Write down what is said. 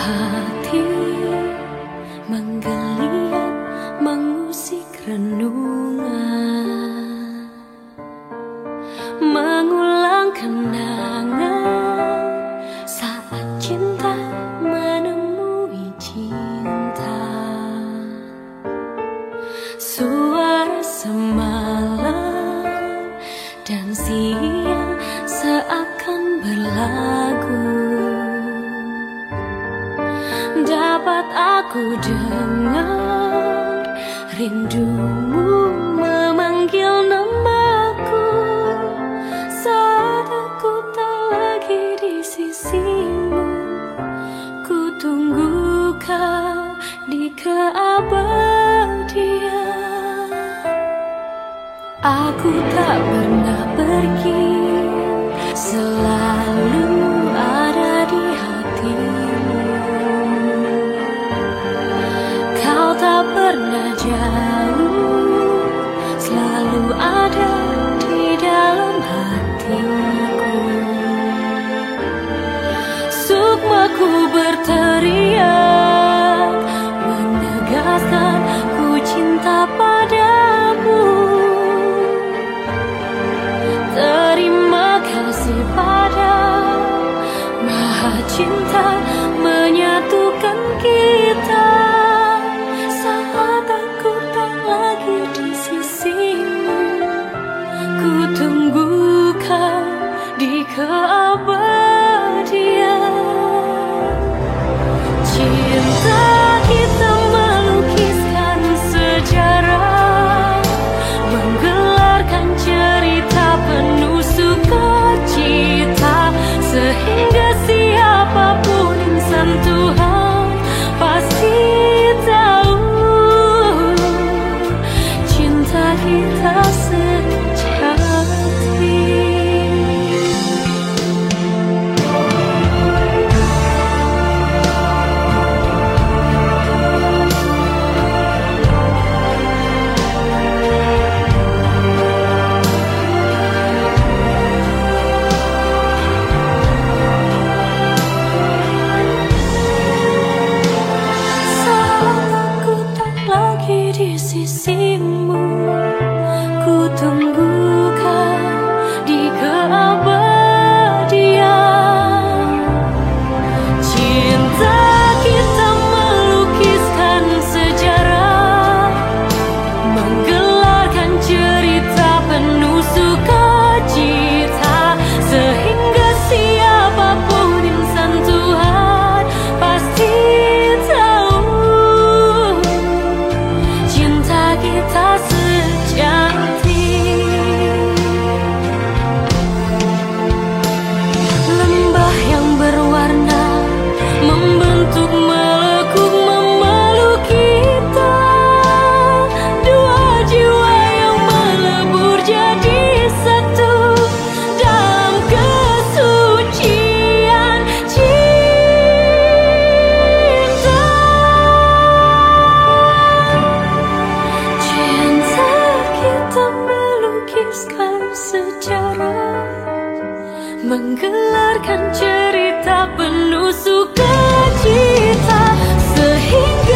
hati menggeliat mengusik renungan, mengulang kenangan saat cinta menemui cinta. Suara semalam dan siang seakan berlagu, dapat aku dengar rindumu memanggil namaku saat aku tak lagi di sisimu. Ku tunggu kau di keabadian. Aku tak pernah pergi, selalu ada di hatimu. Kau tak pernah jauh, selalu ada di dalam hatiku. Sukmaku berteriak, menegaskan ku cinta padamu. Terima kasih pada Maha Cinta menyatukan kita saat aku tak lagi di sisimu. Ku tunggu kau di keabadian. Cinta kita melukiskan sejarah, menggelarkan cerita penuh sukacita, sehingga siapapun insan Tuhan pasti tahu cinta kita sejati. Di sisimu, ku tunggu kau di keabadian. Cinta kita melukiskan sejarah, menggelarkan cerita penuh sukacita, sehingga siapapun insan Tuhan pasti kita sejati. Lembah yang berwarna membentuk melekuk memeluk kita, dua jiwa yang melebur jadi satu dalam kesucian cinta. Sejarah, menggelarkan cerita penuh sukacita, sehingga